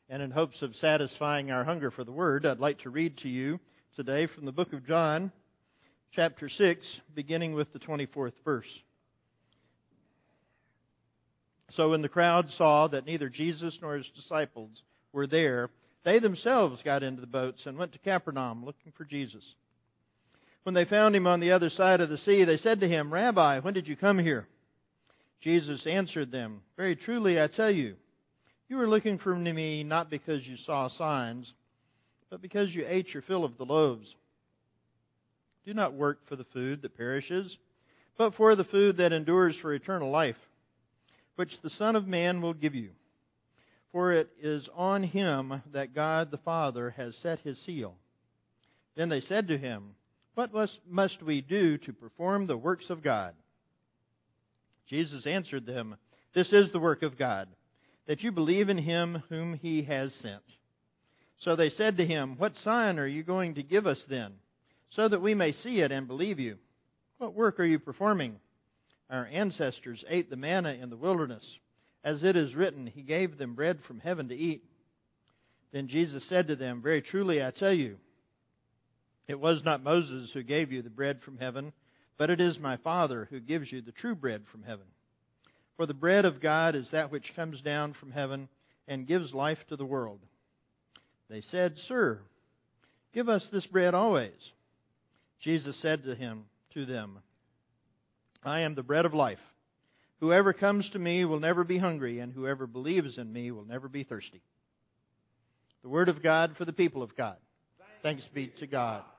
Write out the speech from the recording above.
And in hopes of satisfying our hunger for the Word, I'd like to read to you today from the book of John, chapter 6, beginning with the 24th verse. So when the crowd saw that neither Jesus nor his disciples were there, they themselves got into the boats and went to Capernaum looking for Jesus. When they found him on the other side of the sea, they said to him, "Rabbi, when did you come here?" Jesus answered them, "Very truly I tell you, you are looking for me not because you saw signs, but because you ate your fill of the loaves. Do not work for the food that perishes, but for the food that endures for eternal life, which the Son of Man will give you. For it is on him that God the Father has set his seal." Then they said to him, "What must we do to perform the works of God?" Jesus answered them, "This is the work of God, that you believe in him whom he has sent." So they said to him, "What sign are you going to give us then, so that we may see it and believe you? What work are you performing? Our ancestors ate the manna in the wilderness. As it is written, he gave them bread from heaven to eat." Then Jesus said to them, "Very truly I tell you, it was not Moses who gave you the bread from heaven, but it is my Father who gives you the true bread from heaven. For the bread of God is that which comes down from heaven and gives life to the world." They said, "Sir, give us this bread always." Jesus said to them, "I am the bread of life. Whoever comes to me will never be hungry, and whoever believes in me will never be thirsty." The word of God for the people of God. Thanks be to God.